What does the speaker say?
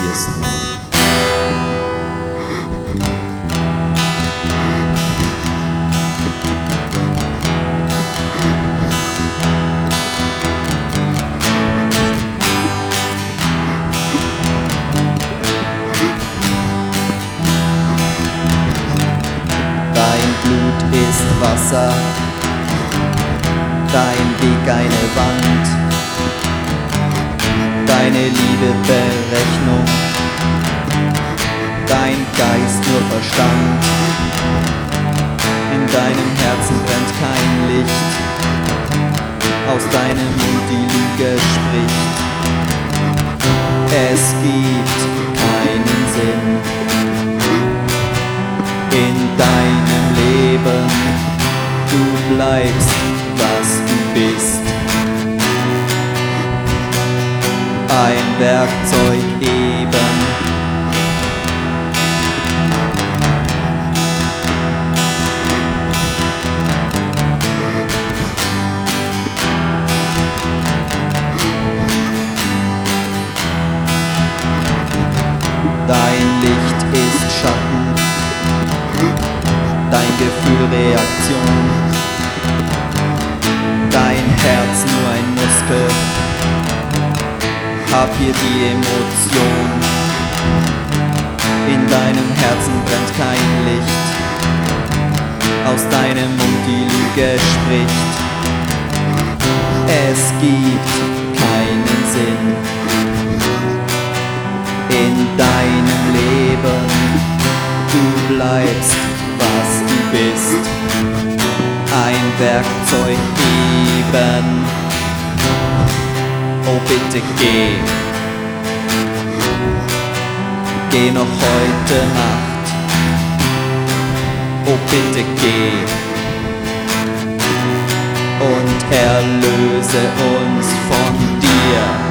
ist nur. Dein Blut ist Wasser, dein Weg eine Wand, deine Liebe Berechnung, dein Geist nur Verstand. In deinem Herzen brennt kein Licht, aus deinem Mund die Lüge spricht. Es gibt keinen Sinn in deinem Leben, du bleibst, was du bist. Ein Werkzeug eben. Dein Licht ist Schatten, dein Gefühl Reaktion, dein Herz nur ein Muskel, hab hier die Emotion. In deinem Herzen brennt kein Licht, aus deinem Mund die Lüge spricht. Es gibt keinen Sinn in deinem Leben, du bleibst, was du bist. Ein Werkzeug eben. Oh bitte geh, geh noch heute Nacht. Oh bitte geh und erlöse uns von dir.